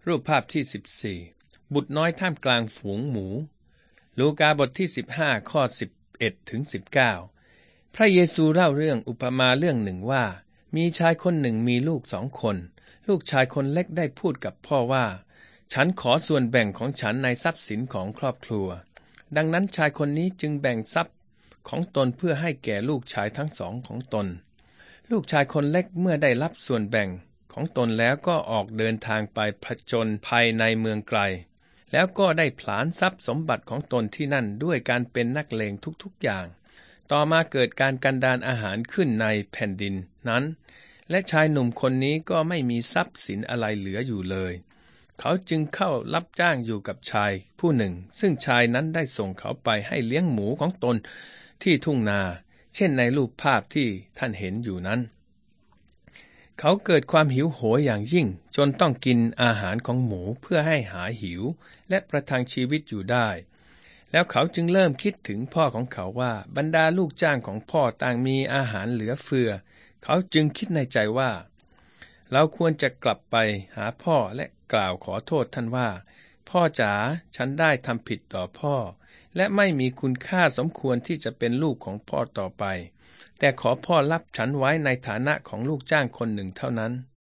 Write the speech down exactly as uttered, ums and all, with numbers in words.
รูปภาพที่สิบสี่บุตรน้อยท่ามกลางฝูงหมูลูกาบทที่สิบห้าข้อสิบเอ็ดถึงสิบเก้าพระเยซูเล่าเรื่องอุปมาเรื่องหนึ่งว่ามีชายคนหนึ่งมีลูกสองคนลูกชายคนเล็กได้พูดกับพ่อว่าฉันขอส่วนแบ่งของฉันในทรัพย์สินของครอบครัวดังนั้นชายคนนี้จึงแบ่งทรัพย์ของตนเพื่อให้แก่ลูกชายทั้งสองของตนลูกชายคนเล็กเมื่อได้รับส่วนแบ่งของตนแล้วก็ออกเดินทางไปผจญภัยในเมืองไกลแล้วก็ได้ผลาญทรัพย์สมบัติของตนที่นั่นด้วยการเป็นนักเลงทุกๆอย่างต่อมาเกิดการกันดารอาหารขึ้นในแผ่นดินนั้นและชายหนุ่มคนนี้ก็ไม่มีทรัพย์สินอะไรเหลืออยู่เลยเขาจึงเข้ารับจ้างอยู่กับชายผู้หนึ่งซึ่งชายนั้นได้ส่งเขาไปให้เลี้ยงหมูของตนที่ทุ่งนาเช่นในรูปภาพที่ท่านเห็นอยู่นั้นเขาเกิดความหิวโหยอย่างยิ่งจนต้องกินอาหารของหมูเพื่อให้หายหิวและประทังชีวิตอยู่ได้แล้วเขาจึงเริ่มคิดถึงพ่อของเขาว่าบรรดาลูกจ้างของพ่อต่างมีอาหารเหลือเฟือเขาจึงคิดในใจว่าเราควรจะกลับไปหาพ่อและกล่าวขอโทษท่านว่าพ่อจ๋าฉันได้ทำผิดต่อพ่อและไม่มีคุณค่าสมควรที่จะเป็นลูกของพ่อต่อไปแต่ขอพ่อรับฉันไว้ในฐานะของลูกจ้างคนหนึ่งเท่านั้น